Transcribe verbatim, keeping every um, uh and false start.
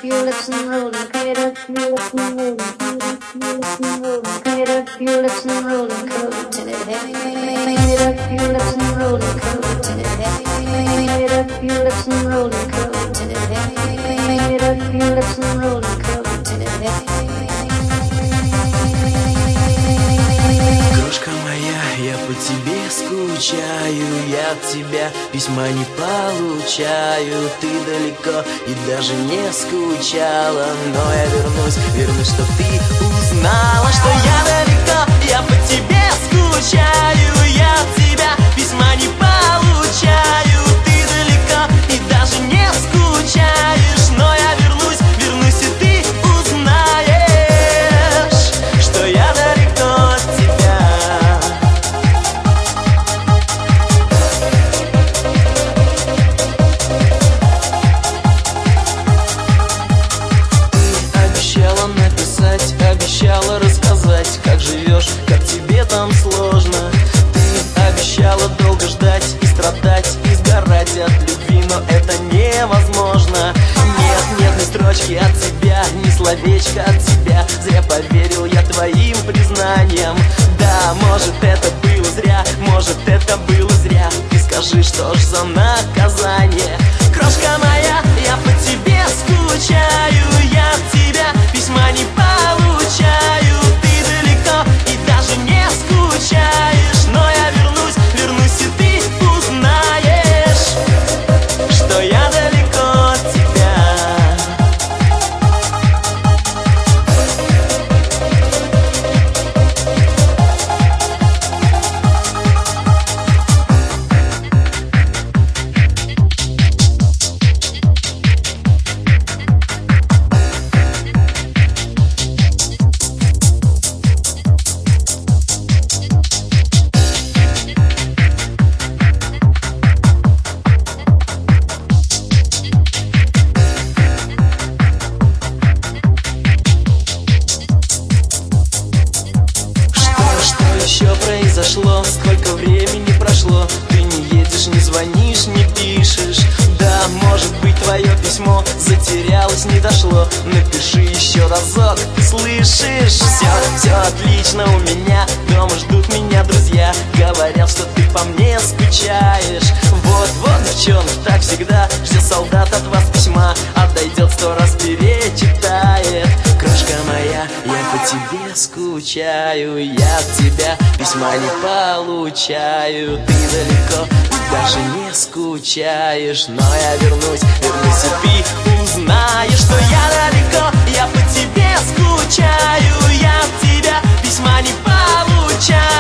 your lips and roll them, cut it up your lips and roll them, cut it up your lips and roll them, coat in it, cut it up your lips and roll them, coat in it, cut it up your lips and roll them, coat in it, cut it up your lips and roll them, coat in it. Крошка моя, я по тебе скучаю, я от тебя письма не получаю. Ты далеко и даже не скучала, но я вернусь, вернусь, чтоб ты узнала, что я далеко, я по тебе скучаю, я от тебя письма не получаю. Ты далеко и даже не скучаешь, но я вернусь, вернусь, и ты узнаешь, что я далеко от тебя. Обещала написать, обещала рассказать, как живешь, как тебе там сложно. Ты обещала долго ждать и страдать, и сгорать от любви, но это невозможно. Нет, нет ни строчки от тебя, ни словечка от тебя. Зря поверил я твоим признаниям. Да, может это было зря, может это было зря. Ты скажи, что ж за наказание? Крошка моя, я по тебе скучаю, я от тебя письма не получаю. Ты далеко и даже не скучаешь, но я вернусь, вернусь, и ты узнаешь, что я далеко от тебя. Произошло, сколько времени прошло, ты не едешь, не звонишь, не пишешь. Да, может быть твое письмо затерялось, не дошло. Напиши еще разок, ты слышишь? Все, все отлично у меня, дома ждут меня друзья, говорят, что ты по мне скучаешь. Вот, вот, девчонок, так всегда, ждет солдат от вас письма, отойдет сто раз перечитает. Крошка моя, я по тебе скучаю, я от тебя письма не получаю. Ты далеко, даже не скучаешь, но я вернусь, вернусь, и ты узнаешь, что я далеко, я по тебе скучаю, я от тебя письма не получаю.